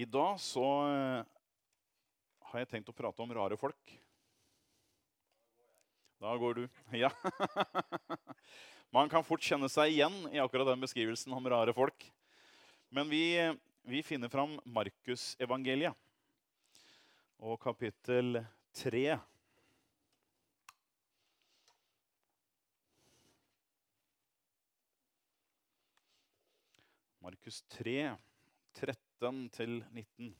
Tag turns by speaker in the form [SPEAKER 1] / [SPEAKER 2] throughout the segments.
[SPEAKER 1] I dag så har jeg tenkt å prate om rare folk. Da går du. Ja. Man kan fort kjenne seg igjen i akkurat den beskrivelsen om rare folk. Men vi finner fram Markus evangeliet og kapittel 3. Markus 3, 13-19.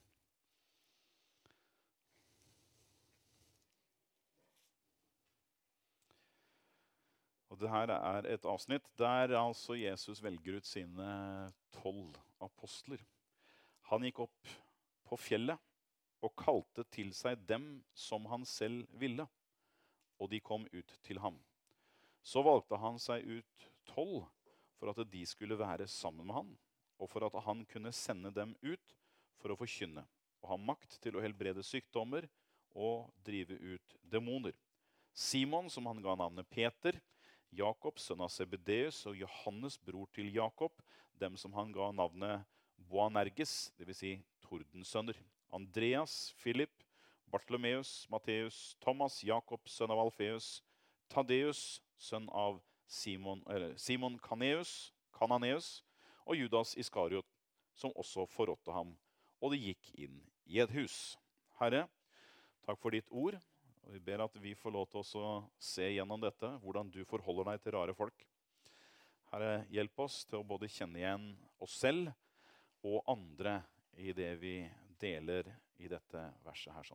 [SPEAKER 1] Og det her er et avsnitt der altså Jesus velger ut sine 12 apostler. Han gikk opp på fjellet og kalte til seg dem som han selv ville, og de kom ut til ham. Så valgte han seg ut 12 for at de skulle være sammen med han, og for at han kunne sende dem ut for å forkynne, og ha makt til å helbrede sykdommer og drive ut demoner. Simon, som han ga navnet Peter, Jakob, sønn av Zebedeus, og Johannes, bror til Jakob, dem som han ga navnet Boanerges, det vil si tordensønner. Andreas, Philip, Bartolomeus, Matteus, Thomas, Jakob, sønn av Alfeus, Tadeus, sønn av Simon Kananeus, og Judas Iskariot, som også forrådte ham, og de gikk inn i et hus. Herre, takk for ditt ord. Og vi ber at vi får lov til å se gjennom dette, hvordan du forholder deg til rare folk. Herre, hjelp oss til å både kjenne igjen oss selv og andre i det vi deler i dette verset her.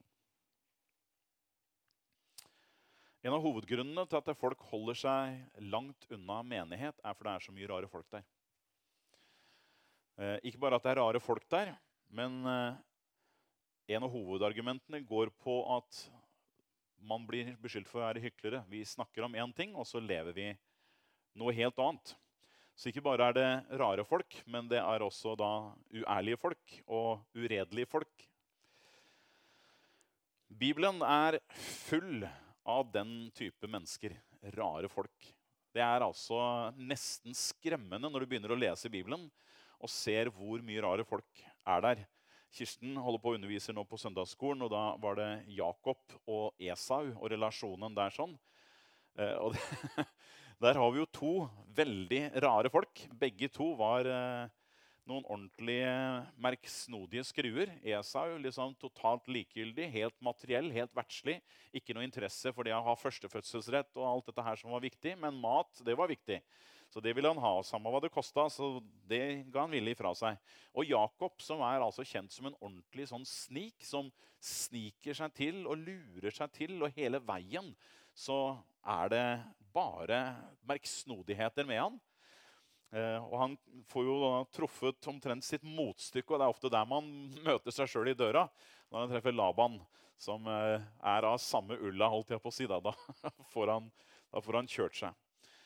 [SPEAKER 1] En av hovedgrunnene til at folk holder seg langt unna menighet er fordi det er så mye rare folk der. Ikke bare at det er rare folk der, men en av hovedargumentene går på at man blir beskyldt for å være hyklere. Vi snakker om en ting, og så lever vi noe helt annet. Så ikke bare er det rare folk, men det er også da uærlige folk og uredelige folk. Bibelen er full av den type mennesker, rare folk. Det er altså nesten skremmende når du begynner å lese Bibelen og ser hvor mye rare folk er der. Kirsten holder på å undervise nå på søndagsskolen, og da var det Jakob og Esau og relasjonen der sånn. Og der har vi jo to veldig rare folk. Begge to var noen ordentlige merksnodige skruer. Esau liksom totalt likegyldig, helt materiell, helt verdslig. Ikke noe interesse for det å ha førstefødselsrett og alt dette her som var viktig, men mat, det var viktig. Så det ville han ha, samme hva det kostet, så det ga han villig fra seg. Og Jakob, som er altså kjent som en ordentlig sånn snik, som sniker seg til og lurer seg til, og hele veien så er det bare merksnodigheter med han. Og han får jo da truffet omtrent sitt motstykke, og det er ofte der man møter seg selv i døra, når han treffer Laban, som er av samme ulla, holdt jeg på å si da får han kjørt seg.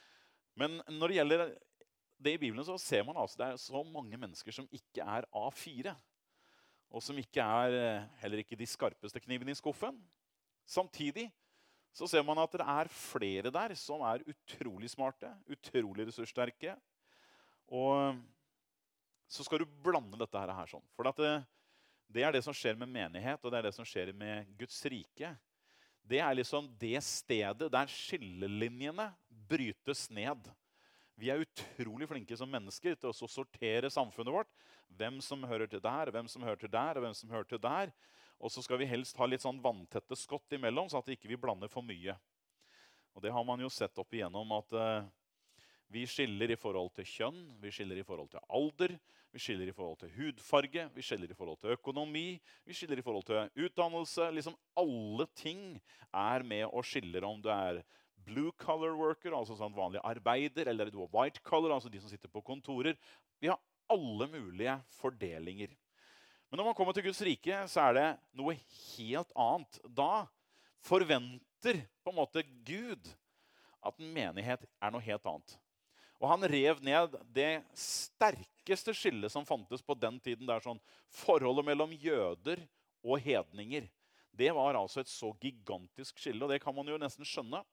[SPEAKER 1] Men når det gjelder det i Bibelen, så ser man altså det er så mange mennesker som ikke er A4, og som ikke er heller ikke de skarpeste knivene i skuffen. Samtidig så ser man at det er flere der som er utrolig smarte, utrolig ressurssterke, og så skal du blande dette her sånn. For at det er det som skjer med menighet, og det er det som skjer med Guds rike. Det er liksom det stedet der skillelinjene brytes ned. Vi er utrolig flinke som mennesker til å sortere samfunnet vårt. Hvem som hører til der, hvem som hører til der, og hvem som hører til der. Og så skal vi helst ha litt sånn vanntette skott imellom, så at vi ikke blander for mye. Og det har man jo sett opp igjennom at vi skiller i forhold til kjønn, vi skiller i forhold til alder, vi skiller i forhold til hudfarge, vi skiller i forhold til økonomi, vi skiller i forhold til utdannelse. Liksom alle ting er med og skiller om du er blue collar worker, altså sånn vanlig arbeider, eller du er white collar, altså de som sitter på kontorer. Vi har alle mulige fordelinger. Men når man kommer til Guds rike, så er det noe helt annet. Da forventer på en måte Gud at en menighet er noe helt annet. Og han rev ned det sterkeste skillet som fantes på den tiden. Der sånn forholdet mellom jøder og hedninger. Det var altså et så gigantisk skille, og det kan man jo nesten skjønne. For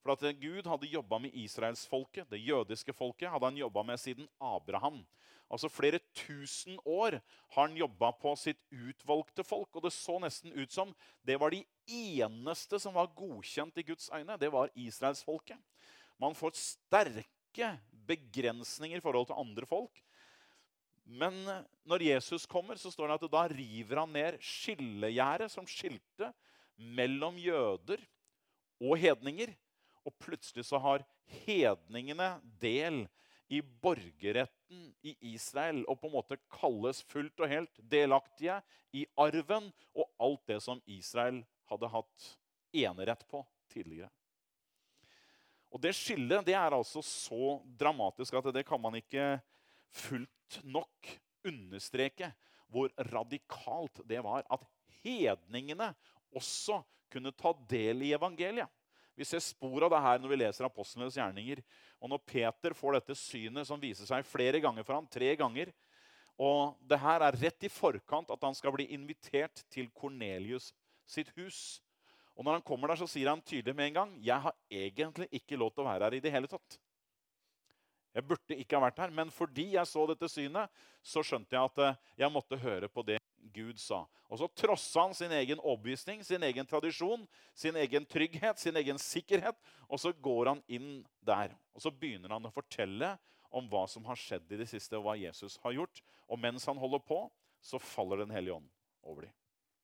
[SPEAKER 1] For at Gud hadde jobbet med Israelsfolket, det jødiske folket, hadde han jobbet med siden Abraham. Altså flere tusen år har han jobbet på sitt utvalgte folk, og det så nesten ut som det var de eneste som var godkjent i Guds øyne. Det var Israelsfolket. Man får sterke begrensninger i forhold til andre folk. Men når Jesus kommer, så står det at da river han ned skillegjerdet som skilte mellom jøder og hedninger. Og plutselig så har hedningene del i borgerretten i Israel, og på en måte kalles fullt og helt delaktige i arven og alt det som Israel hadde hatt enerett på tidligere. Og det skillet, det er altså så dramatisk at det kan man ikke fullt nok understreke hvor radikalt det var at hedningene også kunne ta del i evangeliet. Vi ser spor av det her når vi leser apostlenes gjerninger. Og når Peter får dette synet som viser seg flere ganger for ham, 3 ganger, og det her er rett i forkant at han skal bli invitert til Kornelius sitt hus. Og når han kommer der, så sier han tydelig med en gang, jeg har egentlig ikke lov til å være her i det hele tatt. Jeg burde ikke ha vært her, men fordi jeg så dette synet, så skjønte jeg at jeg måtte høre på det Gud sa. Og så trosset han sin egen overbevisning, sin egen tradisjon, sin egen trygghet, sin egen sikkerhet, og så går han inn der. Og så begynner han å fortelle om hva som har skjedd i det siste, og hva Jesus har gjort. Og mens han holder på, så faller Den hellige ånd over dem.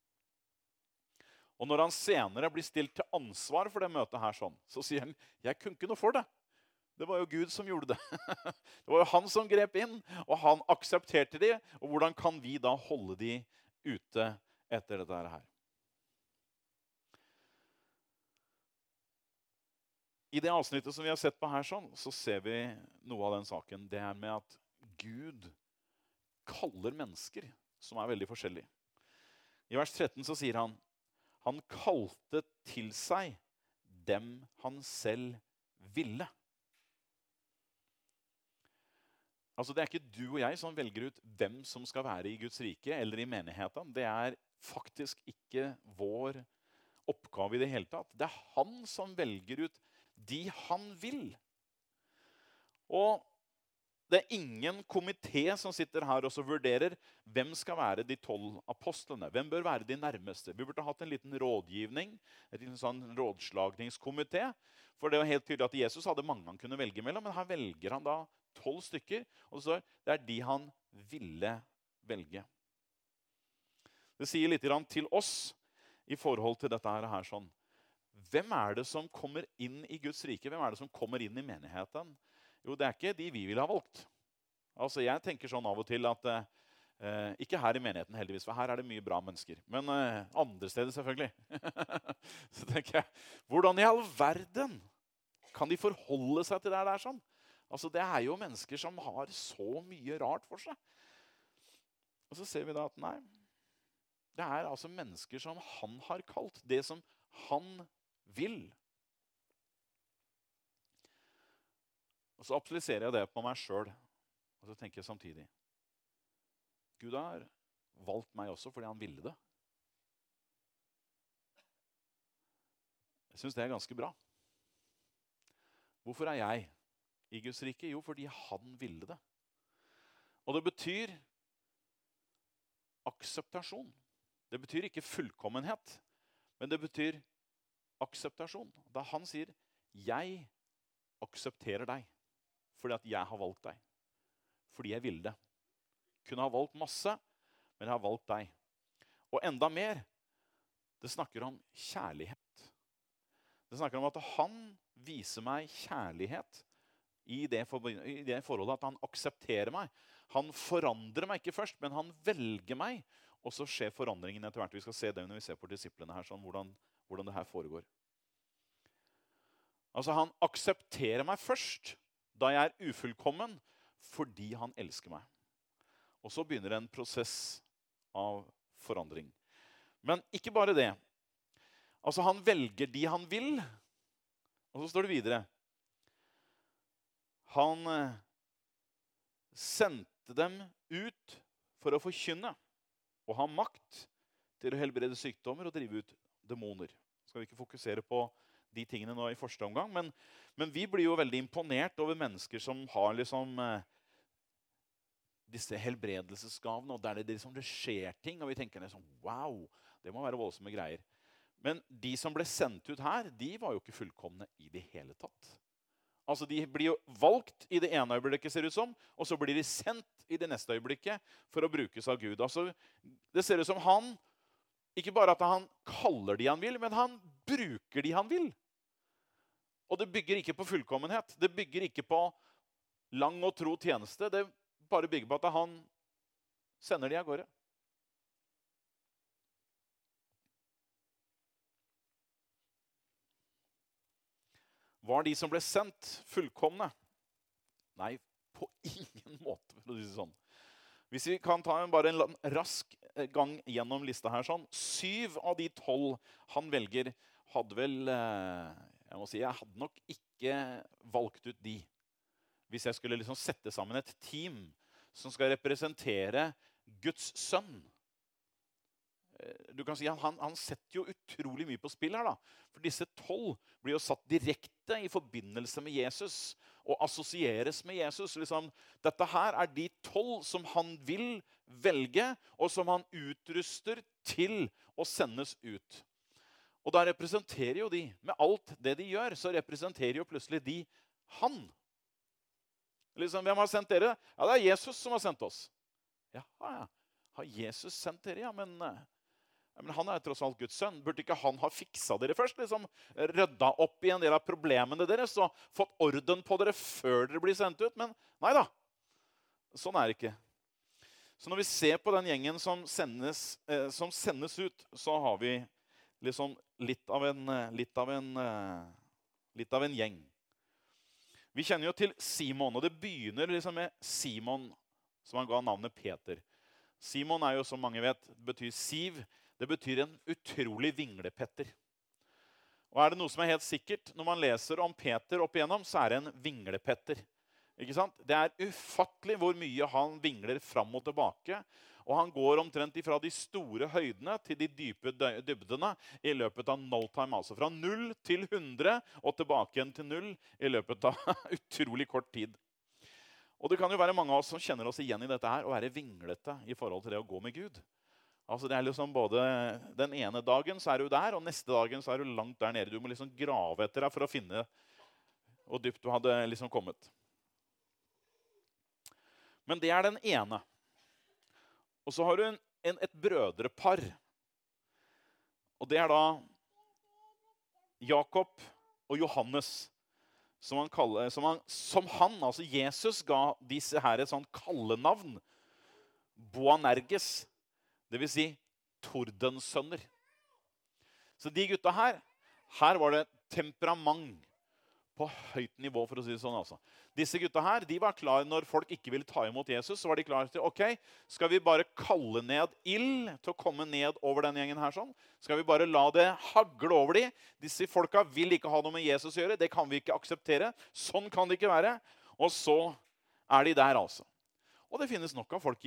[SPEAKER 1] Og når han senere blir stilt til ansvar for det møtet her sånn, så sier han, jeg kunne ikke noe for det. Det var jo Gud som gjorde det. Det var jo han som grep inn, og han aksepterte de. Og hvordan kan vi da holde de ute etter dette her? I det avsnittet som vi har sett på her sånn, så ser vi noe av den saken. Det er med at Gud kaller mennesker som er veldig forskjellige. I vers 13 så sier han kalte til seg dem han selv ville. Altså, det er ikke du og jeg som velger ut hvem som skal være i Guds rike eller i menigheten. Det er faktisk ikke vår oppgave i det hele tatt. Det er han som velger ut de han vil. Og det er ingen komité som sitter her og så vurderer hvem skal være de 12 apostlene. Hvem bør være de nærmeste? Vi burde hatt en liten rådgivning, en sånn rådslagningskomité. For det var helt tydelig at Jesus hadde mange han kunne velge mellom, men her velger han da 12 stykker, og så det er de han ville velge. Det sier litt til oss i forhold til dette her sånn. Hvem er det som kommer inn i Guds rike? Hvem er det som kommer inn i menigheten? Jo, det er ikke de vi ville ha valgt. Altså, jeg tenker sånn av og til at ikke her i menigheten heldigvis, for her er det mye bra mennesker. Men andre steder selvfølgelig. Så tenker jeg, hvordan i all verden kan de forholde seg til det der sånn? Altså, det er jo mennesker som har så mye rart for seg. Og så ser vi da at nei, det er altså mennesker som han har kalt, det som han vil. Og så appliserer jeg det på meg selv, og så tenker jeg samtidig, Gud har valgt meg også fordi han ville det. Jeg synes det er ganske bra. Hvorfor er jeg i Guds rike? Jo, fordi han ville det. Og det betyr akseptasjon. Det betyr ikke fullkommenhet, men det betyr akseptasjon. Da han sier, jeg aksepterer deg, fordi at jeg har valgt deg. Fordi jeg ville det. Kunne ha valgt masse, men jeg har valgt deg. Og enda mer, det snakker om kjærlighet. Det snakker om at han viser meg kjærlighet i det forholdet at han aksepterer meg. Han forandrer meg ikke først, men han velger meg. Og så skjer forandringen etter hvert. Vi skal se det når vi ser på disiplene her, sånn, hvordan det her foregår. Altså, han aksepterer meg først, da jeg er ufullkommen, fordi han elsker meg. Og så begynner en prosess av forandring. Men ikke bare det. Altså, han velger de han vil, og så står det videre. Han sendte dem ut for å forkynne og ha makt til å helbrede sykdommer og drive ut demoner. Skal vi ikke fokusere på de tingene nå i første omgang, men vi blir jo veldig imponert over mennesker som har liksom disse helbredelsesgavene, og der det liksom det skjer ting, og vi tenker liksom, wow, det må være voldsomme greier. Men de som ble sendt ut her, de var jo ikke fullkomne i det hele tatt. Altså de blir jo valgt i det ene øyeblikket, ser det ut som, og så blir de sendt i det neste øyeblikket for å brukes av Gud. Altså, det ser ut som han, ikke bare at han kaller de han vil, men han bruker de han vil. Og det bygger ikke på fullkommenhet. Det bygger ikke på lang og tro tjeneste. Det bare bygger på at han sender de av gårde. Var de som ble sendt fullkomne? Nei, på ingen måte, for å si det sånn. Hvis vi kan ta bare en rask gang gjennom lista her sånn. 7 av de 12 han velger hadde vel, jeg må si, jeg hadde nok ikke valgt ut de. Hvis jeg skulle liksom sette sammen et team som skal representere Guds sønn. Du kan si at han setter jo utrolig mye på spill her da. For disse 12 blir jo satt direkte i forbindelse med Jesus og assosieres med Jesus. Liksom, dette her er de 12 som han vil velge og som han utruster til å sendes ut. Og da representerer jo de, med alt det de gjør, så representerer jo plutselig de han. Liksom, hvem har sendt dere? Ja, det er Jesus som har sendt oss. Ja, har Jesus sendt dere? Ja, men han er tross alt Guds sønn. Burde ikke han ha fiksa dere først? Liksom, rydda opp i en del av problemene deres og fått orden på dere før dere blir sendt ut? Men nei da, sånn er det ikke. Så når vi ser på den gjengen som sendes ut, så har vi liksom litt av en gjeng. Vi kjenner jo til Simon, og det begynner liksom med Simon, som han ga navnet Peter. Simon er jo, som mange vet, betyr siv. Det betyr en utrolig vinglepetter. Og er det noe som er helt sikkert, når man leser om Peter opp igjennom, så er det en vinglepetter. Ikke sant? Det er ufattelig hvor mye han vingler fram og tilbake, og han går omtrent fra de store høydene til de dype dybdene i løpet av no time, altså fra 0 til 100 og tilbake igjen til 0 i løpet av utrolig kort tid. Og det kan jo være mange av oss som kjenner oss igjen i dette her, å være vinglete i forhold til det å gå med Gud. Altså det er liksom både den ene dagen så er du der, og neste dagen så er du langt der nede. Du må liksom grave etter deg for å finne hvor dypt du hadde liksom kommet. Men det er den ene. Og så har du et brødrepar. Og det er da Jakob og Johannes, som han, altså Jesus, ga disse her et sånt kallenavn. Boanerges, det vil si tordensønner. Så de gutta her var det temperament på høyt nivå, for å si det sånn altså. Disse gutta her, de var klar når folk ikke ville ta imot Jesus, så var de klar til, ok, skal vi bare kalle ned ild til å komme ned over den gjengen her sånn? Skal vi bare la det hagle over de? Disse folka vil ikke ha noe med Jesus å gjøre, det kan vi ikke akseptere. Sånn kan det ikke være. Og så er de der altså. Og det finnes nok av folk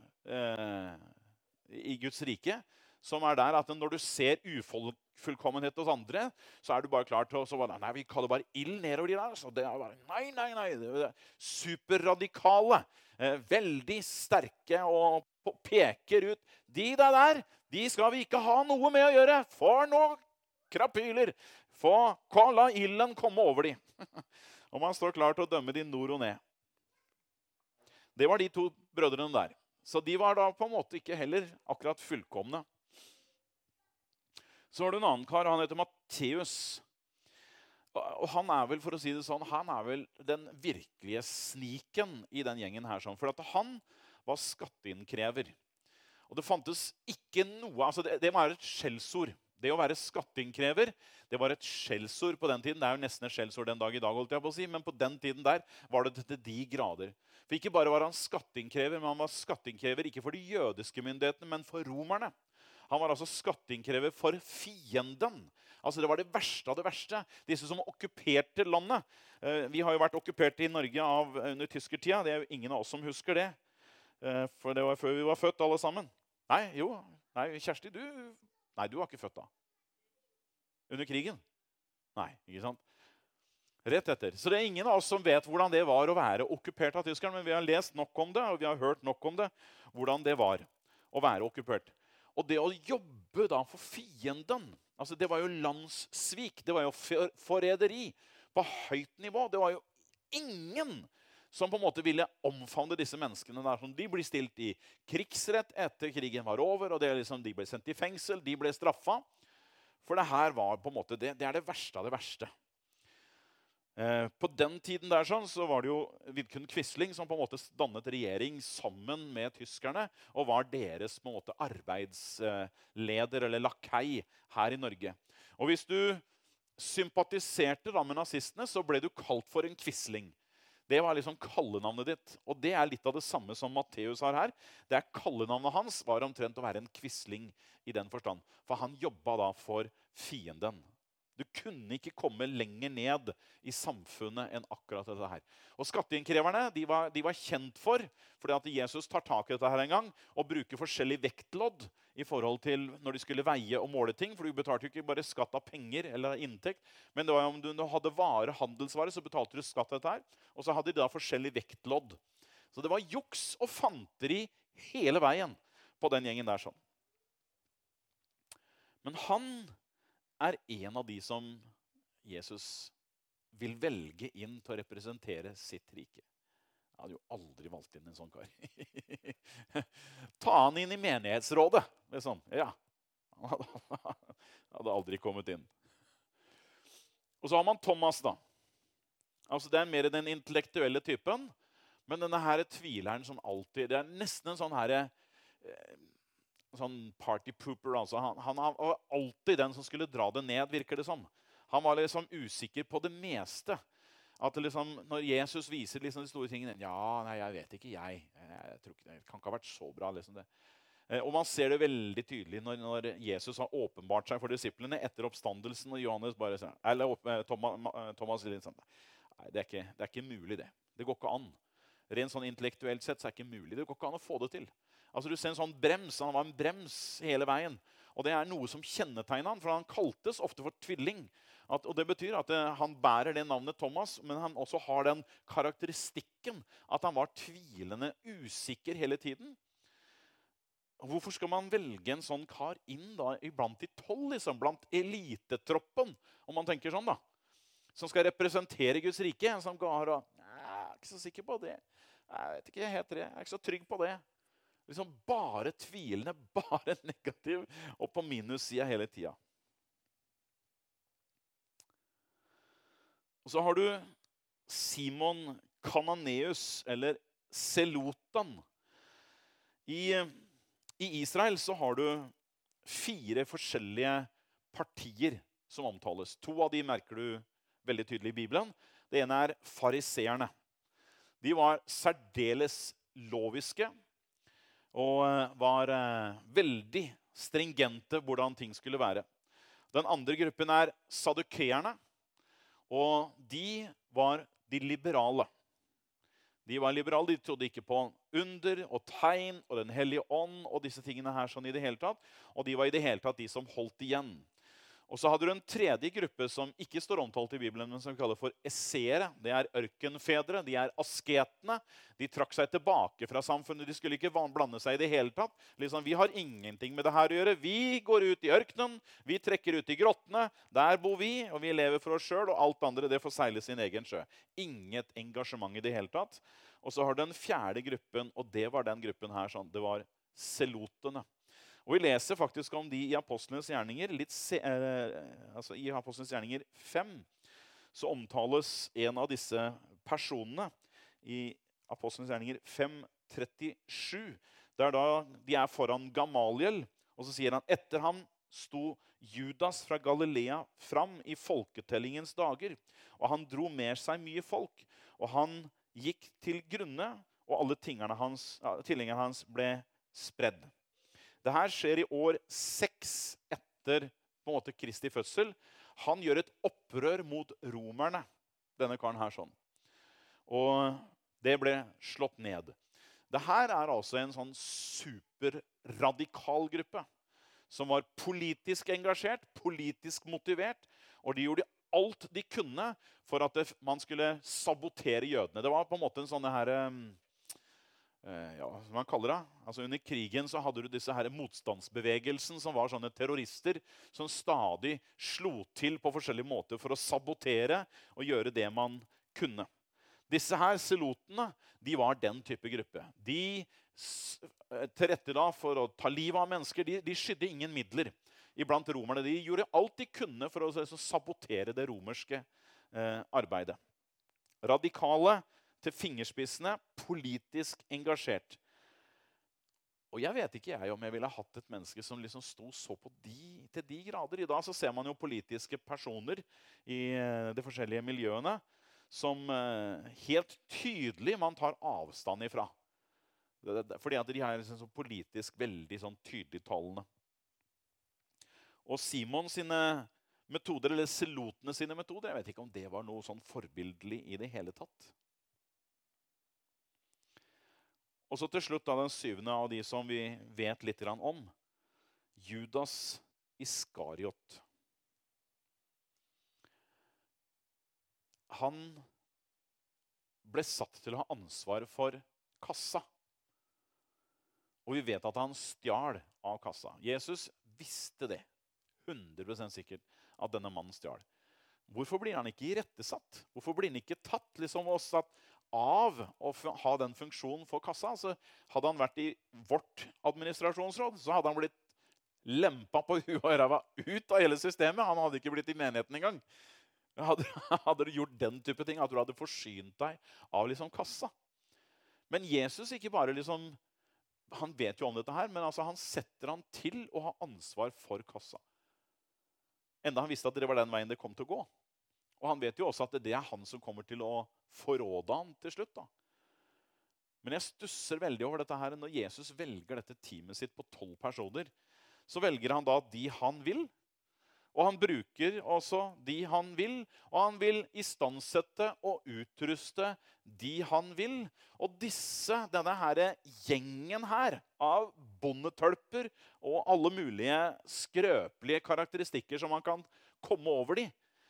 [SPEAKER 1] i Guds rike, som er der at når du ser ufullkommenhet hos andre, så er du bare klar til å nei, vi kaller bare ild nedover de der. Så det er bare, nei, det er superradikale, veldig sterke og peker ut. De der, de skal vi ikke ha noe med å gjøre. For noen krapyler. La ilden komme over de. Og man står klar til å dømme de nord og ned. Det var de 2 brødrene der. Så de var da på en måte ikke heller akkurat fullkomne. Så har du en annen kar, han heter Matteus. Og han er vel, for å si det sånn, han er vel den virkelige sniken i den gjengen her. For at han var skatteinnkrever. Og det fantes ikke noe, altså det var et skjellsord. Det å være skatteinnkrever, det var et skjellsord på den tiden. Det er jo nesten et skjellsord den dag i dag, holdt jeg på å si, men på den tiden der var det til de grader. For ikke bare var han skatteinnkrever, men han var skatteinnkrever ikke for de jødiske myndighetene, men for romerne. Han var altså skatteinnkrever for fienden. Altså det var det verste av det verste. Disse som okkuperte landet. Vi har jo vært okkupert i Norge under tyskertida. Det er jo ingen av oss som husker det. For det var før vi var født alle sammen. Nei, Kjersti, du var ikke født da. Under krigen? Nei, ikke sant? Rett etter. Så det er ingen av oss som vet hvordan det var å være okkupert av tyskerne, men vi har lest nok om det, og vi har hørt nok om det, hvordan det var å være okkupert. Og det å jobbe da for fienden, altså det var jo landssvik, det var jo forræderi på høyt nivå. Det var jo ingen som på en måte ville omfavne disse menneskene der. De ble stilt i krigsrett etter krigen var over, og det er liksom, de ble sendt i fengsel, de ble straffet. For det her var på en måte, det er det verste av det verste. På den tiden der sånn, så var det jo Vidkun Quisling som på en måte dannet regjering sammen med tyskerne, og var deres på en måte arbeidsleder eller lakei her i Norge. Og hvis du sympatiserte da med nazistene, så ble du kalt for en Quisling. Det var liksom kallenavnet ditt. Og det er litt av det samme som Matteus har her. Det er kallenavnet hans var omtrent å være en Quisling i den forstand. For han jobbet da for fienden. Du kunne ikke komme lenger ned i samfunnet enn akkurat dette her. Og skatteinnkreverne, de var kjent fordi at Jesus tar tak i dette her en gang, og bruker forskjellig vektlodd i forhold til når de skulle veie og måle ting, for du betalte jo ikke bare skatt av penger eller av inntekt, men det var om du hadde handelsvare, så betalte du skatt av dette her, og så hadde de da forskjellig vektlodd. Så det var juks og fanteri hele veien på den gjengen der sånn. Men han er en av de som Jesus vil velge inn til å representere sitt rike. Jeg hadde jo aldri valgt inn en sånn kar. Ta han inn i menighetsrådet. Liksom. Ja, han hadde aldri kommet inn. Og så har man Thomas da. Altså det er mer den intellektuelle typen, men denne her tvileren som alltid, det er nesten en sånn her sånn party pooper, altså. Han var alltid den som skulle dra det ned, virker det som. Han var liksom usikker på det meste. At det liksom, når Jesus viser liksom de store tingene, ja, nei, jeg vet ikke, jeg tror ikke, det kan ikke ha vært så bra, liksom det. Og man ser det veldig tydelig når Jesus har åpenbart seg for disiplene etter oppstandelsen, og Johannes bare sier, eller Thomas liksom, nei, det er ikke mulig det. Det går ikke an. Rent sånn intellektuelt sett så er det ikke mulig. Det går ikke an å få det til. Altså du ser en sånn brems, han var en brems hele veien. Og det er noe som kjennetegner han, for han kaltes ofte for tvilling. Og det betyr at han bærer det navnet Thomas, men han også har den karakteristikken at han var tvilende, usikker hele tiden. Hvorfor skal man velge en sånn kar inn da, blant de 12, liksom, blant elitetroppen, om man tenker sånn da, som skal representere Guds rike, som går og, jeg er ikke så sikker på det, jeg vet ikke, jeg er ikke så trygg på det. Liksom bare tvilende, bare negativ, og på minussida hele tida. Og så har du Simon Kananeus, eller Selotan. I Israel så har du 4 forskjellige partier som omtales. 2 av de merker du veldig tydelig i Bibelen. Det ene er fariseerne. De var særdeles loviske, og var veldig stringente hvordan ting skulle være. Den andre gruppen er sadukeerne, og de var de liberale. De var liberale, de trodde ikke på under og tegn og den hellige ånd og disse tingene her sånn i det hele tatt, og de var i det hele tatt de som holdt igjen. Og så hadde du en tredje gruppe som ikke står omtalt i Bibelen, men som vi kaller for esseere. Det er ørkenfedre, de er asketene. De trakk seg tilbake fra samfunnet, de skulle ikke blande seg i det hele tatt. Liksom, vi har ingenting med det her å gjøre. Vi går ut i ørkenen, vi trekker ut i grottene, der bor vi, og vi lever for oss selv, og alt andre det får seile sin egen sjø. Inget engasjement i det hele tatt. Og så har du den fjerde gruppen, og det var den gruppen her, sånn. Det var selotene. Og vi leser faktisk om de i Apostlenes gjerninger, altså i Apostlenes gjerninger 5, så omtales en av disse personene i Apostlenes gjerninger 5:37, der da de er foran Gamaliel, og så sier han, etter ham sto Judas fra Galilea fram i folketellingens dager, og han dro med seg mye folk, og han gikk til grunne, og alle tilhengerne hans ble spredd. Det her skjer i år 6 etter på en måte Kristi fødsel. Han gjør et opprør mot romerne, denne karen her sånn. Og det ble slått ned. Det her er altså en sånn superradikal gruppe, som var politisk engasjert, politisk motivert, og de gjorde alt de kunne for at man skulle sabotere jødene. Det var på en måte en sånn her, ja, som man kaller det. Altså under krigen så hadde du disse her motstandsbevegelsen som var sånne terrorister som stadig slo til på forskjellige måter for å sabotere og gjøre det man kunne. Disse her selotene, de var den type gruppe. De tilrettela for å ta livet av mennesker. De skydde ingen midler iblant romerne. De gjorde alt de kunne for å sabotere det romerske arbeidet. Radikale til fingerspissene, politisk engasjert. Og jeg vet ikke om jeg ville hatt et menneske som liksom sto så på til de grader. I dag så ser man jo politiske personer i de forskjellige miljøene som helt tydelig man tar avstand ifra. Fordi at de er liksom så politisk veldig sånn tydelig talende. Og Simon sine metoder, eller selotene sine metoder, jeg vet ikke om det var noe sånn forbildelig i det hele tatt. Og så til slutt da, den syvende av de som vi vet litt om, Judas Iskariot. Han ble satt til å ha ansvar for kassa. Og vi vet at han stjal av kassa. Jesus visste det, 100% sikkert, at denne mannen stjal. Hvorfor blir han ikke irettesatt? Hvorfor blir han ikke tatt liksom, og satt av å ha den funksjonen for kassa? Altså, hadde han vært i vårt administrasjonsråd, så hadde han blitt lempet på huet og ræva ut av hele systemet. Han hadde ikke blitt i menigheten engang. Hadde du gjort den type ting, at du hadde forsynt deg av liksom kassa. Men Jesus ikke bare liksom, han vet jo om dette her, men altså han setter han til å ha ansvar for kassa. Enda han visste at det var den veien det kom til å gå. Og han vet jo også at det er han som kommer til å forråde han til slutt da. Men jeg stusser veldig over dette her. Når Jesus velger dette teamet sitt på 12 personer, så velger han da de han vil. Og han bruker også de han vil. Og han vil istandsette og utruste de han vil. Og denne her gjengen her av bondetølper og alle mulige skrøpelige karakteristikker som man kan komme over de.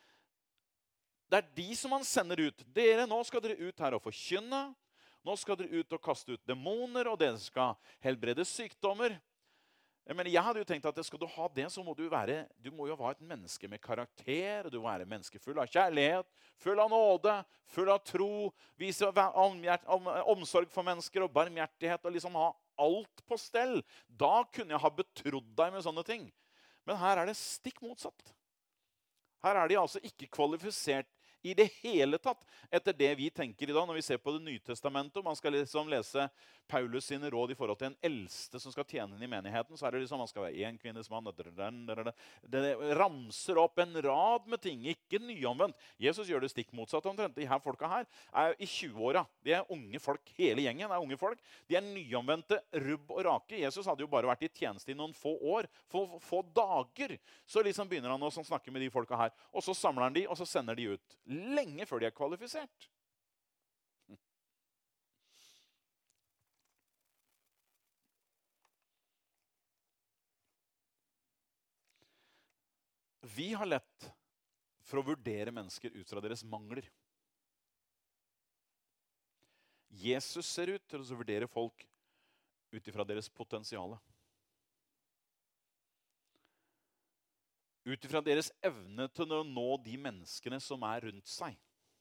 [SPEAKER 1] Det er de som han sender ut. Dere, nå skal dere ut her og forkynne. Nå skal dere ut og kaste ut demoner, og dere skal helbrede sykdommer. Men jeg hadde jo tenkt at skal du ha det, så må du må jo være et menneske med karakter, og du må være menneske full av kjærlighet, full av nåde, full av tro, vise omsorg for mennesker og barmhjertighet, og liksom ha alt på stell. Da kunne jeg ha betrodd deg med sånne ting. Men her er det stikk motsatt. Her er de altså ikke kvalifisert i det hele tatt etter det vi tenker i dag når vi ser på Det nye testamentet. Man skal liksom lese Paulus sine råd i forhold til en eldste som skal tjene i menigheten. Så er det liksom man skal være en kvinnes mann. Det ramser opp en rad med ting, ikke nyomvendt. Jesus gjør det stikk motsatt omtrent. De her folka her er i 20-åra. De er unge folk, hele gjengen er unge folk. De er nyomvendte, rubb og rake. Jesus hadde jo bare vært i tjeneste i noen få år, få dager. Så liksom begynner han å snakke med de folka her. Og så samler han de, og så sender de ut. Lenge før de er kvalifisert. Vi har lett for å vurdere mennesker ut fra deres mangler. Jesus ser ut til å vurdere folk ut fra deres potensiale. Ut fra deres evne til å nå de menneskene som er rundt seg.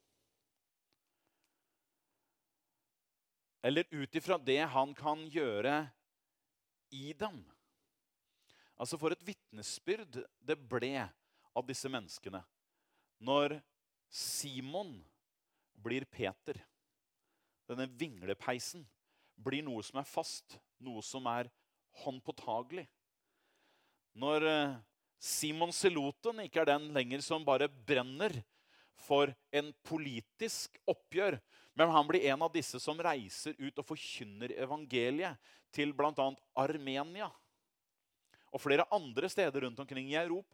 [SPEAKER 1] Eller ut fra det han kan gjøre i dem. Altså for et vitnesbyrd det ble av disse menneskene. Når Simon blir Peter, denne vinglepeisen, blir noe som er fast, noe som er håndpåtagelig. Når Simon Seloten ikke er den lenger som bare brenner for en politisk oppgjør, men han blir en av disse som reiser ut og forkynner evangeliet til blant annet Armenia og flere andre steder rundt omkring i Europa.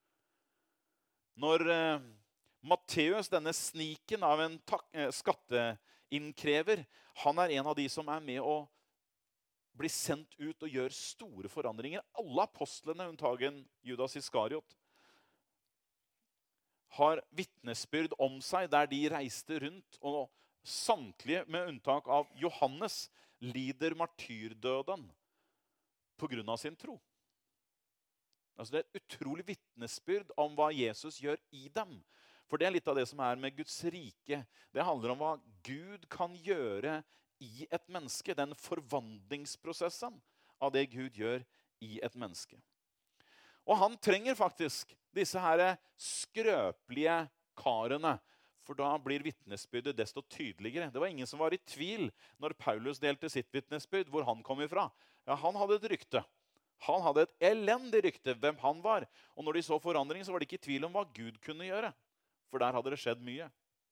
[SPEAKER 1] Når Matteus, denne sniken av en skatteinnkrever, han er en av de som er med å blir sendt ut og gjør store forandringer. Alle apostlene, unntagen Judas Iskariot, har vittnesbyrd om seg der de reiste rundt, og samtlige med unntak av Johannes lider martyrdøden på grunn av sin tro. Altså det er et utrolig vittnesbyrd om hva Jesus gjør i dem. For det er litt av det som er med Guds rike. Det handler om hva Gud kan gjøre i et menneske. Den forvandlingsprosessen av det Gud gjør i et menneske. Og han trenger faktisk disse her skrøpelige karene. For da blir vittnesbyrdet desto tydeligere. Det var ingen som var i tvil når Paulus delte sitt vittnesbyrd, hvor han kom ifra. Ja, han hadde et rykte. Han hadde et elendig rykte hvem han var. Og når de så forandring, så var det ikke i tvil om hva Gud kunne gjøre. For der hadde det skjedd mye.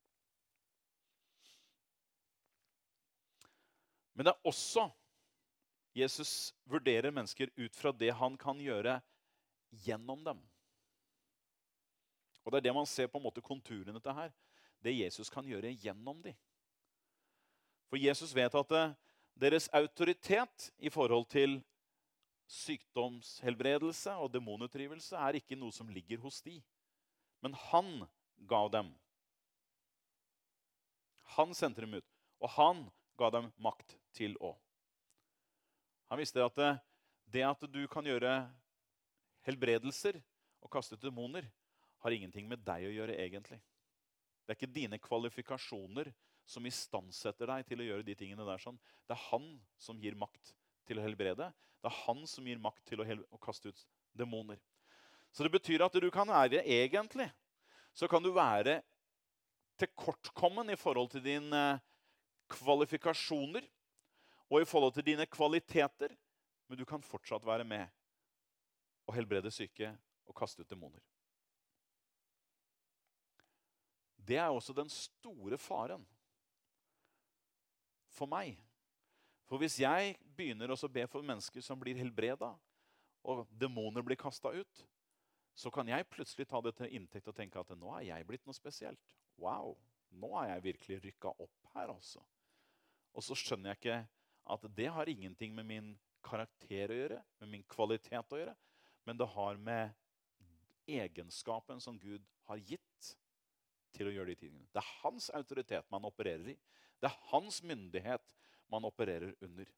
[SPEAKER 1] Men det er også Jesus vurderer mennesker ut fra det han kan gjøre gjennom dem. Og det er det man ser på en måte konturene til her. Det Jesus kan gjøre gjennom dem. For Jesus vet at deres autoritet i forhold til sykdomshelbredelse og demonutdrivelse er ikke noe som ligger hos de. Men han gav dem. Han sendte dem ut, og han ga dem makt til å. Han visste at det at du kan gjøre helbredelser og kaste ut demoner, har ingenting med deg å gjøre egentlig. Det er ikke dine kvalifikasjoner som istandsetter deg til å gjøre de tingene der sånn. Det er han som gir makt til å helbrede. Det er han som gir makt til å kaste ut demoner. Så det betyr at du kan være egentlig, så kan du være tilkortkommen i forhold til dine kvalifikasjoner og i forhold til dine kvaliteter, men du kan fortsatt være med og helbrede syke og kaste ut demoner. Det er også den store faren for meg. For hvis jeg begynner å be for mennesker som blir helbredet, og demoner blir kastet ut, så kan jeg plutselig ta det til inntekt og tenke at nå er jeg blitt noe spesielt. Wow, nå er jeg virkelig rykket opp her altså. Og så skjønner jeg ikke at det har ingenting med min karakter å gjøre, med min kvalitet å gjøre, men det har med egenskapen som Gud har gitt til å gjøre de tingene. Det er hans autoritet man opererer i. Det er hans myndighet man opererer under.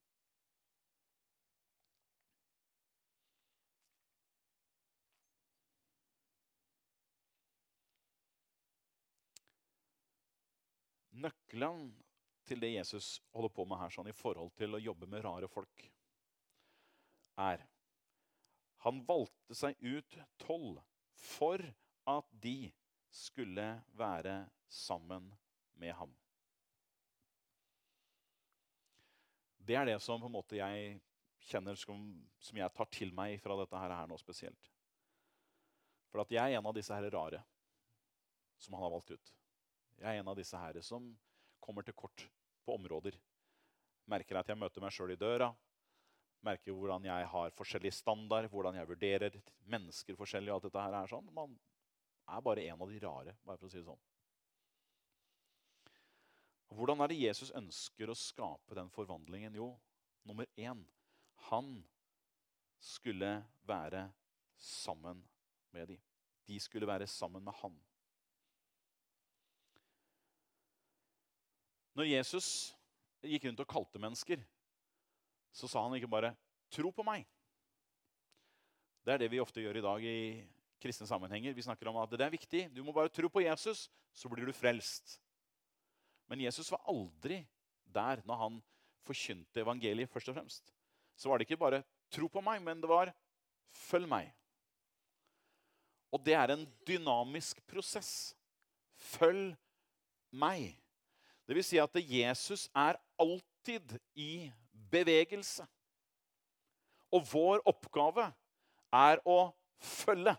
[SPEAKER 1] Nøkkelen til det Jesus holder på med her sånn, i forhold til å jobbe med rare folk, er han valgte seg ut 12 for at de skulle være sammen med ham. Det er det som på en måte jeg kjenner som jeg tar til meg fra dette her nå spesielt. For at jeg er en av disse her rare som han har valgt ut. Jeg er en av disse her som kommer til kort på områder. Merker at jeg møter meg selv i døra. Merker hvordan jeg har forskjellige standard, hvordan jeg vurderer mennesker forskjellig, og alt dette her er sånn. Man er bare en av de rare, bare for å si det sånn. Hvordan er det Jesus ønsker å skape den forvandlingen? Jo, nummer 1, han skulle være sammen med dem. De skulle være sammen med han. Når Jesus gikk rundt og kalte mennesker, så sa han ikke bare, tro på meg. Det er det vi ofte gjør i dag i kristne sammenhenger. Vi snakker om at det er viktig, du må bare tro på Jesus, så blir du frelst. Men Jesus var aldri der når han forkynte evangeliet først og fremst. Så var det ikke bare tro på meg, men det var følg meg. Og det er en dynamisk prosess. Følg meg. Det vil si at Jesus er alltid i bevegelse. Og vår oppgave er å følge.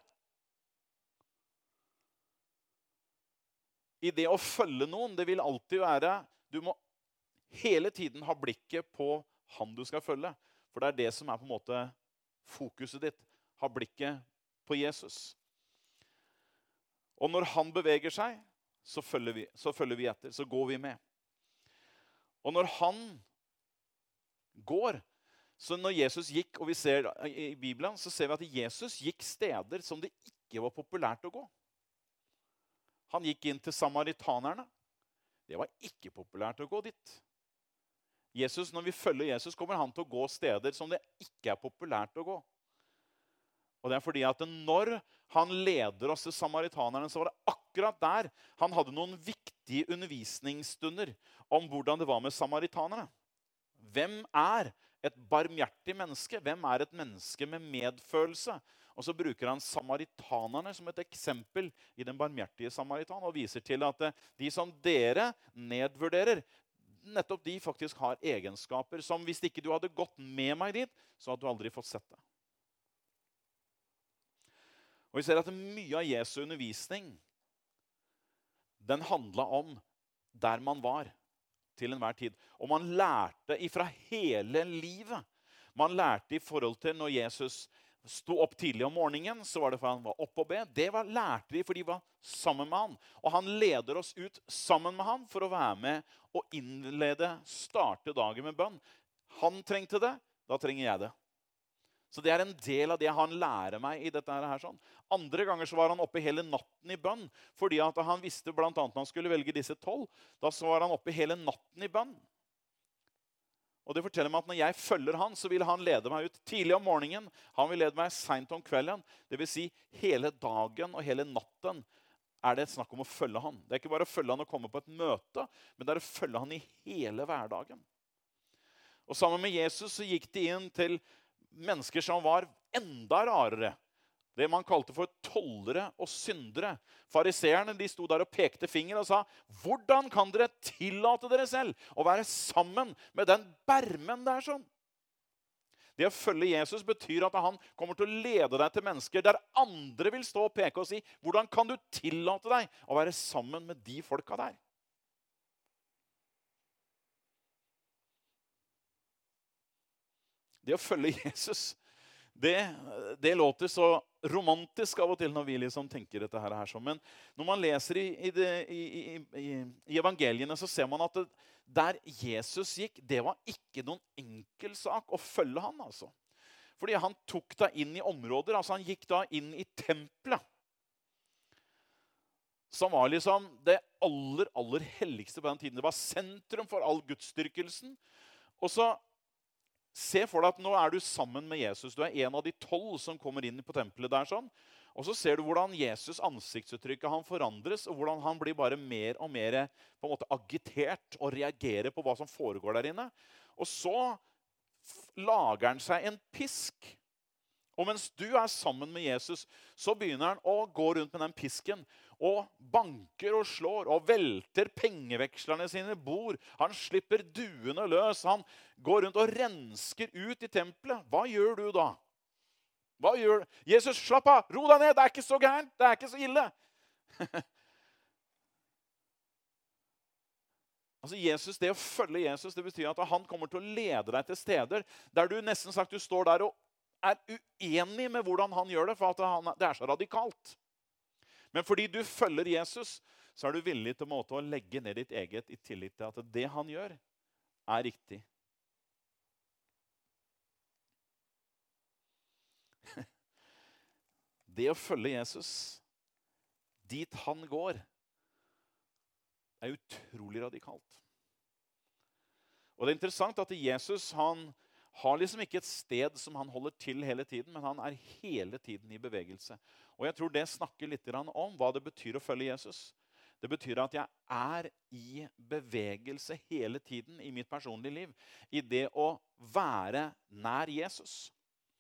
[SPEAKER 1] I det å følge noen, det vil alltid være, du må hele tiden ha blikket på han du skal følge. For det er det som er på en måte fokuset ditt. Ha blikket på Jesus. Og når han beveger seg, så følger vi etter, så går vi med. Og når han går, så når Jesus gikk, og vi ser i Bibelen, så ser vi at Jesus gikk steder som det ikke var populært å gå. Han gikk inn til samaritanerne. Det var ikke populært å gå dit. Jesus, når vi følger Jesus, kommer han til å gå steder som det ikke er populært å gå. Og det er fordi at når han leder oss til samaritanerne, så var det akkurat der han hadde noen viktige undervisningsstunder om hvordan det var med samaritanerne. Hvem er et barmhjertig menneske? Hvem er et menneske med medfølelse? Og så bruker han samaritanerne som et eksempel i den barmhjertige samaritan, og viser til at de som dere nedvurderer, nettopp de faktisk har egenskaper som hvis ikke du hadde gått med meg dit, så hadde du aldri fått sett det. Og vi ser at mye av Jesu undervisning, den handlet om der man var til enhver tid. Og man lærte ifra hele livet. Man lærte i forhold til når Jesus sto opp tidlig om morgenen, så var det for han var oppe og be. Det lærte de for de var sammen med han. Og han leder oss ut sammen med han for å være med og starte dagen med bønn. Han trengte det, da trenger jeg det. Så det er en del av det han lærer meg i dette her. Sånn. Andre ganger så var han oppe hele natten i bønn, fordi at han visste blant annet når han skulle velge disse 12, da så var han oppe hele natten i bønn. Og det forteller meg at når jeg følger han, så vil han lede meg ut tidlig om morgenen. Han vil lede meg sent om kvelden. Det vil si hele dagen og hele natten er det et snakk om å følge han. Det er ikke bare å følge han og komme på et møte, men det er å følge han i hele hverdagen. Og sammen med Jesus så gikk de inn til mennesker som var enda rarere. Det man kalte for tollere og syndere. Fariseerne de sto der og pekte finger og sa, hvordan kan dere tillate dere selv å være sammen med den bermen der sånn? Det å følge Jesus betyr at han kommer til å lede deg til mennesker der andre vil stå og peke og si, hvordan kan du tillate deg å være sammen med de folka der? Det å følge Jesus, det låter så romantisk av og til når vi liksom tenker dette her. Men når man leser i evangeliene, så ser man at der Jesus gikk, det var ikke noen enkel sak å følge han. Altså. Fordi han tok deg inn i områder, altså han gikk da inn i tempelet. Som var liksom det aller, aller helligste på den tiden. Det var sentrum for all gudsdyrkelsen. Og så se for deg at nå er du sammen med Jesus. Du er en av de 12 som kommer inn på tempelet der sånn. Og så ser du hvordan Jesus ansiktsuttrykket han forandres, og hvordan han blir bare mer og mer på en måte agitert og reagerer på hva som foregår der inne. Og så lager han seg en pisk. Og mens du er sammen med Jesus, så begynner han å gå rundt med den pisken og banker og slår og velter pengevekslerne sine bord. Han slipper duene løs. Han går rundt og rensker ut i tempelet. Hva gjør du da? Hva gjør du? Jesus, slapp av! Ro deg ned! Det er ikke så gærent! Det er ikke så ille! Altså Jesus, det å følge Jesus, det betyr at han kommer til å lede deg til steder der du nesten sagt du står der og er uenig med hvordan han gjør det, for at det er så radikalt. Men fordi du følger Jesus, så er du villig til å legge ned ditt eget i tillit til at det han gjør, er riktig. Det å følge Jesus, dit han går, er utrolig radikalt. Og det er interessant at Jesus, han har liksom ikke et sted som han holder til hele tiden, men han er hele tiden i bevegelse. Og jeg tror det snakker litt om hva det betyr å følge Jesus. Det betyr at jeg er i bevegelse hele tiden i mitt personlige liv, i det å være nær Jesus.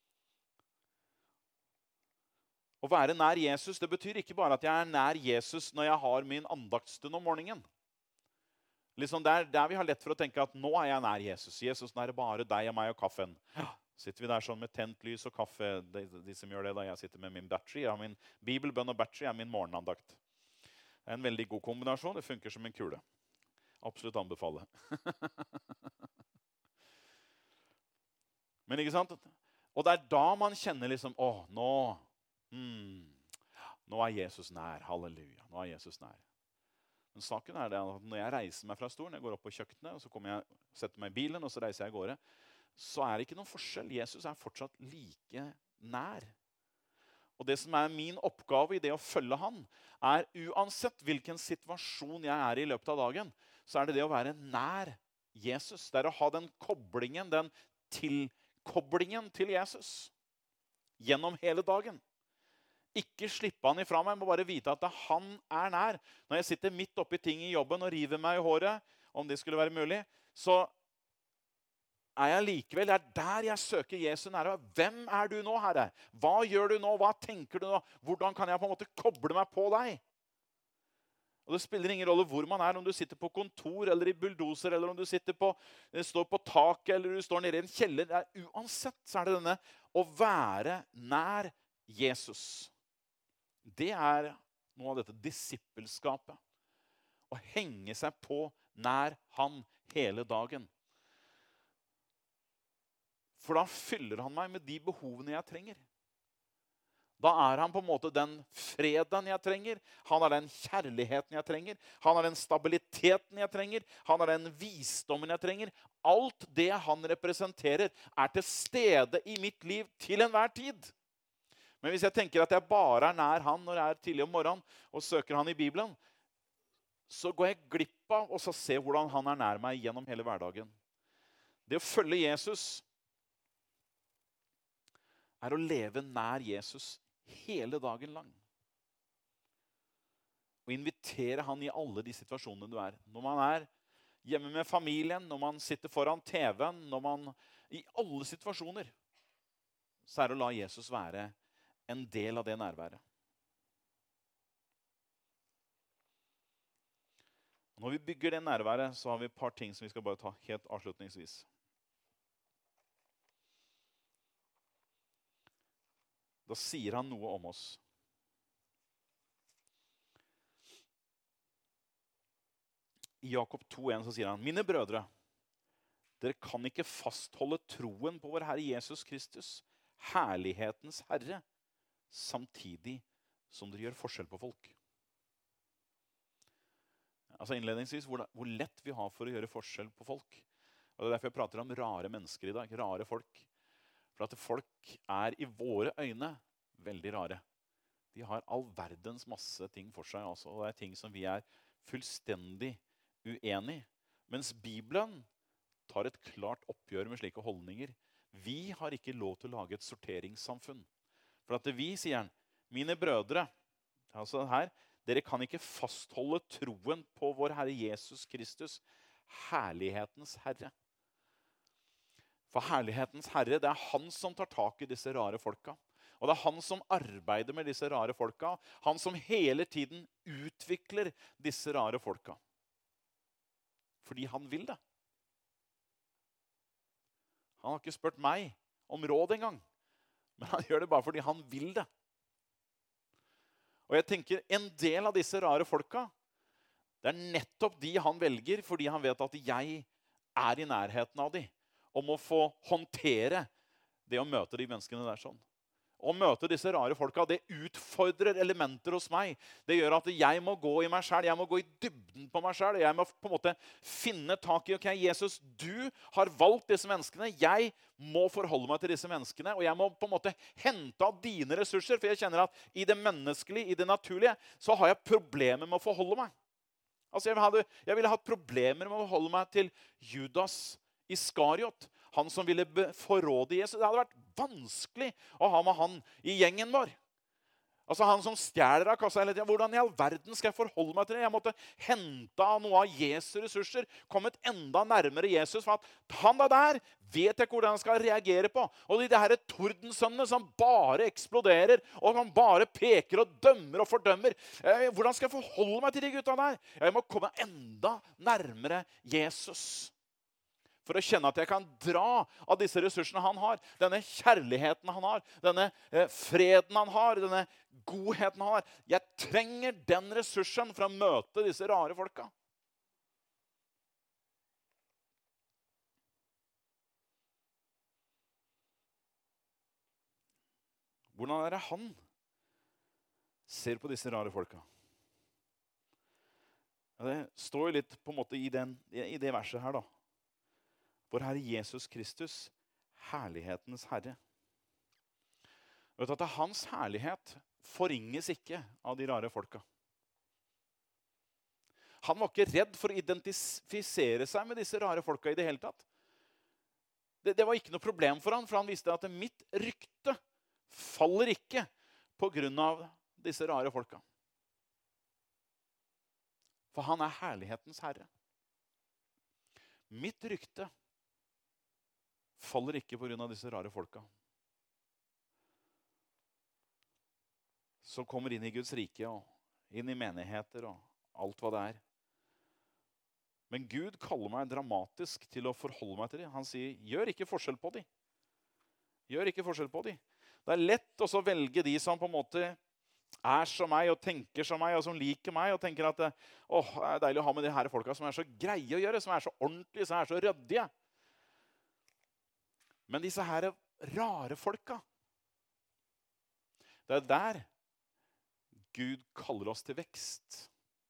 [SPEAKER 1] Å være nær Jesus, det betyr ikke bare at jeg er nær Jesus når jeg har min andaktsstund om morgenen. Liksom der vi har lett for å tenke at nå er jeg nær Jesus. Jesus, nå er det bare deg og meg og kaffen. Sitter vi der sånn med tent lys og kaffe, de som gjør det da jeg sitter med min battery. Jeg har min bibelbønn og battery er min morgenandakt. Det er en veldig god kombinasjon, det funker som en kule. Absolutt anbefale. Men ikke sant? Og det er da man kjenner liksom, nå er Jesus nær, halleluja, nå er Jesus nær. Men saken er det at når jeg reiser meg fra stolen, jeg går opp på kjøkkenet, og så kommer jeg, setter meg i bilen, og så reiser jeg i gårde, så er det ikke noen forskjell. Jesus er fortsatt like nær. Og det som min oppgave i det å følge han, uansett hvilken situasjon jeg i løpet av dagen, så det å være nær Jesus. Det å ha den koblingen, den tilkoblingen til Jesus gjennom hele dagen. Ikke slippe han ifra meg, jeg må bare vite at han nær. Når jeg sitter midt oppe i ting i jobben og river meg i håret, om det skulle være mulig, så jeg likevel, det der jeg søker Jesu nære. Hvem du nå, Herre? Hva gjør du nå? Hva tenker du nå? Hvordan kan jeg på en måte koble meg på deg? Og det spiller ingen rolle hvor man om du sitter på kontor, eller i bulldoser, eller om du står på taket, eller du står nede i en kjeller. Uansett så det denne å være nær Jesus. Det noe av dette disippelskapet. Å henge seg på nær han hele dagen. For da fyller han meg med de behovene jeg trenger. Da han på en måte den freden jeg trenger. Han den kjærligheten jeg trenger. Han den stabiliteten jeg trenger. Han den visdommen jeg trenger. Alt det han representerer til stede i mitt liv til enhver tid. Men hvis jeg tenker at jeg bare nær han når jeg tidlig om morgenen og søker han i Bibelen, så går jeg glipp av å se hvordan han nær meg gjennom hele hverdagen. Det å følge Jesus å leve nær Jesus hele dagen lang. Og invitere han i alle de situasjonene du Når man hjemme med familien, når man sitter foran TV-en, i alle situasjoner, så det å la Jesus være en del av det nærværet. Når vi bygger det nærværet, så har vi et par ting som vi skal bare ta helt avslutningsvis. Da sier han noe om oss. I Jakob 2,1 så sier han, mine brødre, dere kan ikke fastholde troen på vår Herre Jesus Kristus, herlighetens Herre, samtidig som dere gjør forskjell på folk. Altså innledningsvis, hvor lett vi har for å gjøre forskjell på folk. Og det derfor jeg prater om rare mennesker i dag, rare folk. For at folk i våre øyne veldig rare. De har all verdens masse ting for seg, altså, og det ting som vi fullstendig uenige i. Mens Bibelen tar et klart oppgjør med slike holdninger. Vi har ikke lov til å lage et sorteringssamfunn. For at vi, sier han, mine brødre, altså her, dere kan ikke fastholde troen på vår Herre Jesus Kristus, herlighetens Herre. For herlighetens Herre, det han som tar tak i disse rare folka. Og det han som arbeider med disse rare folka. Han som hele tiden utvikler disse rare folka. Fordi han vil det. Han har ikke spurt meg om råd engang. Men han gjør det bare fordi han vil det. Og jeg tenker, en del av disse rare folka, det nettopp de han velger, fordi han vet at jeg i nærheten av de. Og må få håndtere det å møte de menneskene der sånn. Å møte disse rare folka, det utfordrer elementer hos meg. Det gjør at jeg må gå i meg selv, jeg må gå i dybden på meg selv. Jeg må på en måte finne tak i, ok, Jesus, du har valgt disse menneskene. Jeg må forholde meg til disse menneskene, og jeg må på en måte hente av dine ressurser. For jeg kjenner at i det menneskelige, i det naturlige, så har jeg problemer med å forholde meg. Altså jeg ville hatt problemer med å forholde meg til Judas Iskariot, han som ville forråde Jesus. Det hadde vært vanskelig å ha med han i gjengen vår. Altså han som stjeler av kassa hele tiden. Hvordan i all verden skal jeg forholde meg til det? Jeg måtte hente av noe av Jesu ressurser, kommet enda nærmere Jesus, for at han der vet jeg hvordan han skal reagere på. Og de her tordensønnene som bare eksploderer, og som bare peker og dømmer og fordømmer. Hvordan skal jeg forholde meg til de gutta der? Jeg må komme enda nærmere Jesus. For å kjenne at jeg kan dra av disse ressursene han har. Denne kjærligheten han har. Denne freden han har. Denne godheten han har. Jeg trenger den ressursen for å møte disse rare folka. Hvordan det han ser på disse rare folka? Ja, det står jo litt på en måte i det verset her da. Vår Herre Jesus Kristus, herlighetens Herre. Vet du at hans herlighet forringes ikke av de rare folka. Han var ikke redd for å identifisere seg med disse rare folka i det hele tatt. Det var ikke noe problem for han visste at mitt rykte faller ikke på grunn av disse rare folka. For han er herlighetens herre. Mitt rykte faller ikke på grunn av disse rare folka. Som kommer inn i Guds rike og inn i menigheter og alt hva det er. Men Gud kaller meg dramatisk til å forholde meg til dem. Han sier, gjør ikke forskjell på dem. Gjør ikke forskjell på dem. Det er lett å velge de som på en måte er som meg og tenker som meg og som liker meg og tenker at det er deilig å ha med de her folka som er så greie å gjøre, som er så ordentlige, som er så røddige. Men disse her rare folka, det er der Gud kaller oss til vekst.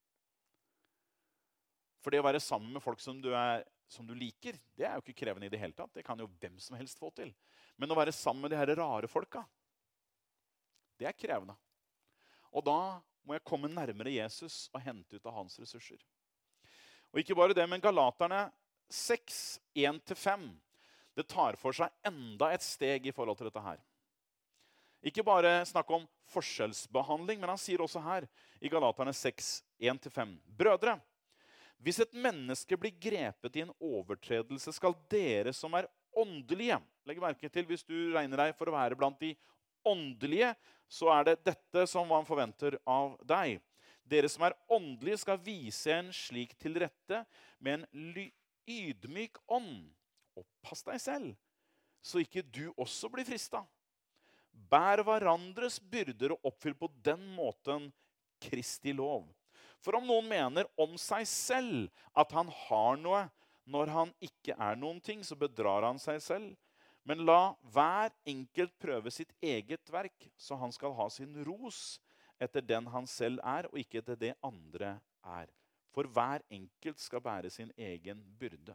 [SPEAKER 1] For det å være sammen med folk som du liker, det er jo ikke krevende i det hele tatt. Det kan jo hvem som helst få til. Men å være sammen med de her rare folka, det er krevende. Og da må jeg komme nærmere Jesus og hente ut av hans ressurser. Og ikke bare det, men Galaterne 6, 1-5, det tar for seg enda et steg i forhold til dette her. Ikke bare snakk om forskjellsbehandling, men han sier også her i Galaterne 6, 1-5. Brødre, hvis et menneske blir grepet i en overtredelse, skal dere som er åndelige, legg merke til hvis du regner deg for å være blant de åndelige, så er det dette som man forventer av deg. Dere som er åndelige skal vise en slik til rette med en ydmyk ånd. Og pass deg selv, så ikke du også blir fristet. Bær hverandres byrder og oppfyll på den måten Kristi lov. For om noen mener om seg selv at han har noe når han ikke er noen ting, så bedrar han seg selv. Men la hver enkelt prøve sitt eget verk, så han skal ha sin ros etter den han selv er, og ikke etter det andre er. For hver enkelt skal bære sin egen byrde.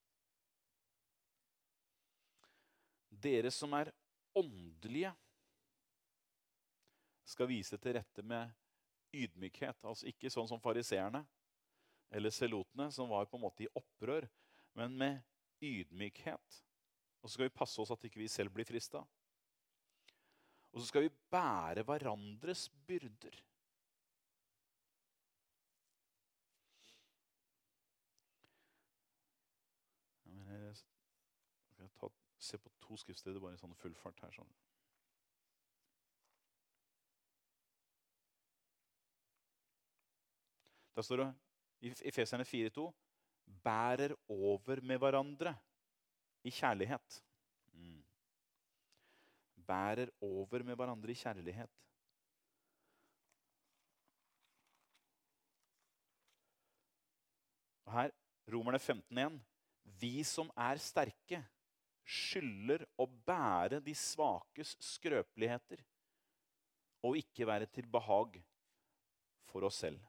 [SPEAKER 1] Dere som er åndelige, skal vise til rette med ydmykhet. Altså ikke sånn som fariseerne eller selotene, som var på en måte i opprør, men med ydmykhet. Og så skal vi passe oss at ikke vi selv blir fristet. Og så skal vi bære hverandres byrder. Jeg skal se på 2 skriftsteder bare i sånn full fart her. Sånn. Da står det i Efeserne 4:2, bærer over med hverandre i kjærlighet. Bærer over med hverandre i kjærlighet. Og her, Romerne 15:1, vi som er sterke, skylder å bære de svakes skrøpeligheter, og ikke være til behag for oss selv.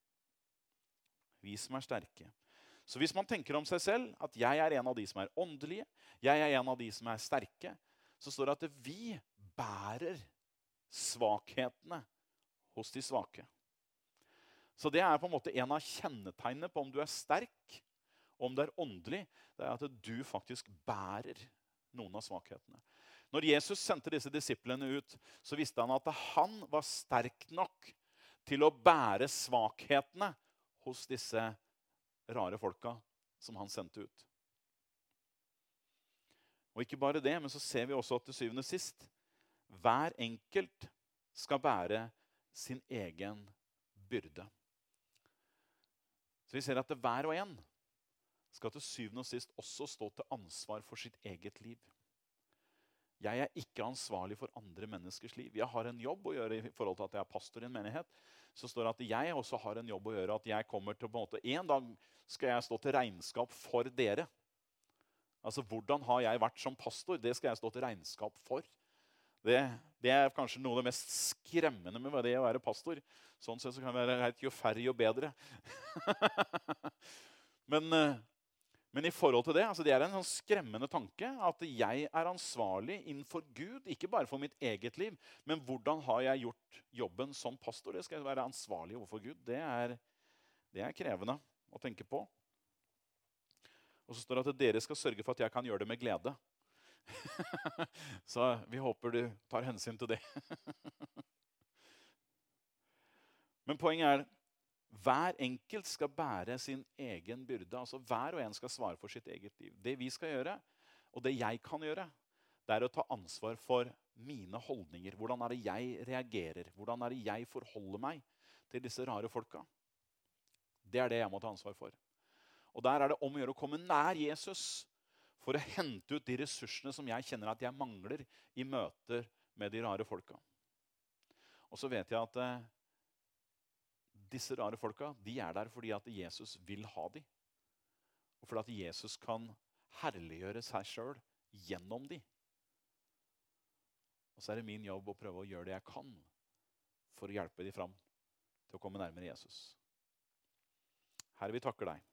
[SPEAKER 1] Vi som er sterke. Så hvis man tenker om seg selv at jeg er en av de som er åndelige, jeg er en av de som er sterke, så står det at vi bærer svakhetene hos de svake. Så det er på en måte en av kjennetegnene på om du er sterk, om du er åndelig, det er at du faktisk bærer noen av svakhetene. Når Jesus sendte disse disiplene ut, så visste han at han var sterk nok til å bære svakhetene hos disse rare folka som han sendte ut. Og ikke bare det, men så ser vi også at til syvende og sist, hver enkelt skal bære sin egen byrde. Så vi ser at hver og en skal til syvende og sist også stå til ansvar for sitt eget liv. Jeg er ikke ansvarlig for andre menneskers liv. Jeg har en jobb å gjøre i forhold til at jeg er pastor i en menighet. Så står det at jeg også har en jobb å gjøre, at jeg kommer til på en måte, en dag skal jeg stå til regnskap for dere. Altså, hvordan har jeg vært som pastor? Det skal jeg stå til regnskap for. Det er kanskje noe av det mest skremmende med det å være pastor. Sånn sett så kan det være jo færre jo bedre. Men Men i forhold til det, altså det en sånn skremmende tanke at jeg ansvarlig innenfor Gud, ikke bare for mitt eget liv, men hvordan har jeg gjort jobben som pastor? Det skal jeg være ansvarlig overfor Gud. Det er krevende å tenke på. Og så står det at dere skal sørge for at jeg kan gjøre det med glede. Så vi håper du tar hensyn til det. Men poenget hver enkelt skal bære sin egen byrde. Altså hver og en skal svare for sitt eget liv. Det vi skal gjøre, og det jeg kan gjøre, det å ta ansvar for mine holdninger. Hvordan det jeg reagerer? Hvordan det jeg forholder meg til disse rare folka? Det det jeg må ta ansvar for. Og der det om å gjøre å komme nær Jesus for å hente ut de ressursene som jeg kjenner at jeg mangler i møter med de rare folka. Og så vet jeg at disse rare folka, de der fordi at Jesus vil ha dem. Og fordi at Jesus kan herliggjøre seg selv gjennom dem. Og så det min jobb å prøve å gjøre det jeg kan for å hjelpe dem fram til å komme nærmere Jesus. Herre, vi takker deg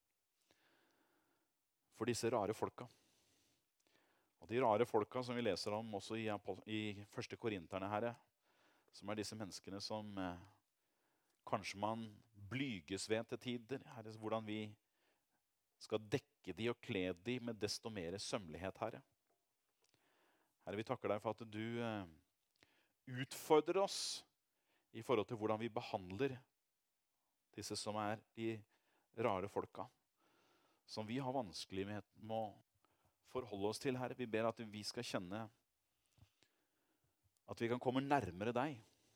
[SPEAKER 1] for disse rare folka. Og de rare folka som vi leser om også i 1. Korinterne, Herre, som disse menneskene som kanskje man blyges ved til tider. Herre, hvordan vi skal dekke de og kle de med desto mer sømmelighet, Herre. Herre, vi takker deg for at du utfordrer oss i forhold til hvordan vi behandler disse som de rare folka, som vi har vanskelighet med å forholde oss til, Herre. Vi ber at vi skal kjenne at vi kan komme nærmere deg,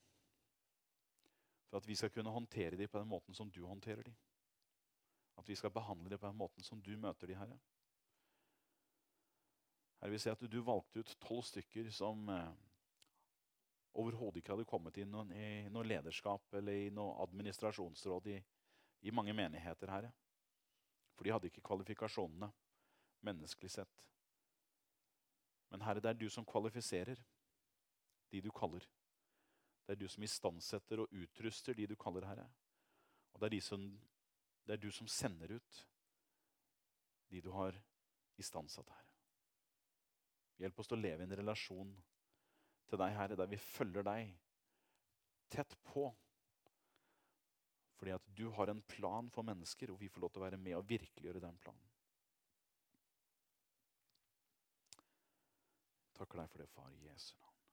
[SPEAKER 1] for at vi skal kunne håndtere dem på den måten som du håndterer dem. At vi skal behandle dem på den måten som du møter dem, Herre. Herre, vi ser at du valgte ut 12 stykker som overhodet ikke hadde kommet inn i noe lederskap eller i noe administrasjonsråd i mange menigheter, Herre. For de hadde ikke kvalifikasjonene, menneskelig sett. Men Herre, det du som kvalifiserer de du kaller. Det du som istandsetter og utruster de du kaller, Herre. Og det du som sender ut de du har istandsatt, Herre. Hjelp oss til å leve i en relasjon til deg, Herre, der vi følger deg tett på. Fordi at du har en plan for mennesker, og vi får lov til å være med og virkeliggjøre den planen. Takker deg for det, Far, i Jesu navn.